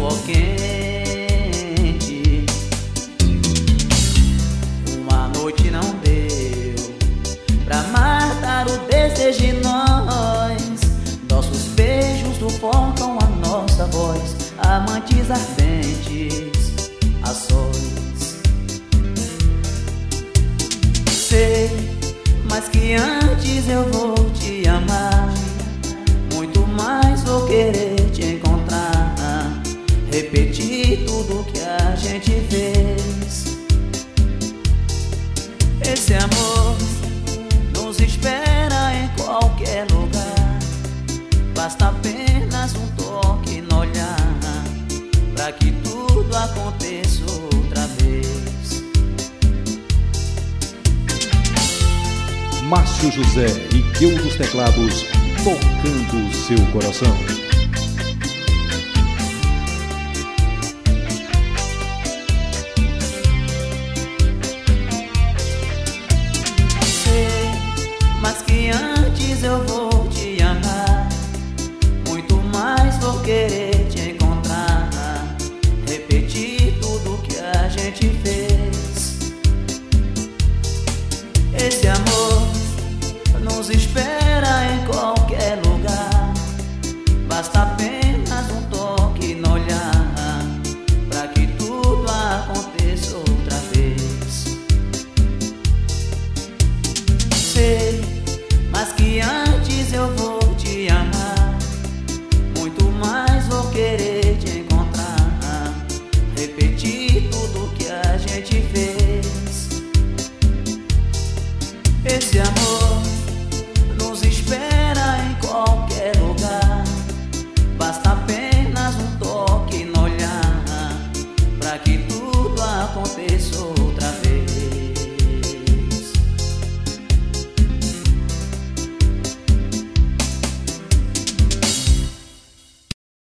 suor quente. Uma noite não deu pra matar o desejo de nós. Nossos beijos sufocam a nossa voz, amantes ardentes a sós. Sei, mas que antes eu vou te amar, muito mais vou querer te encontrar, repetir tudo que a gente fez. Esse amor nos espera em qualquer lugar, basta apenas um toque no olhar, pra que tudo aconteça outra vez. Márcio José e Guil dos Teclados, tocando seu coração. Sei, mas que antes eu vou te amar, muito mais vou querer te encontrar, repetir tudo que a gente fez. Esse amor nos espera em qualquer lugar, basta apenas um toque no olhar, pra que tudo aconteça outra vez. Sei, mas que antes eu vou te amar, muito mais vou querer te encontrar, repetir tudo que a gente fez. Esse amor nos espera em qualquer lugar, basta apenas um toque no olhar, pra que tudo aconteça outra vez.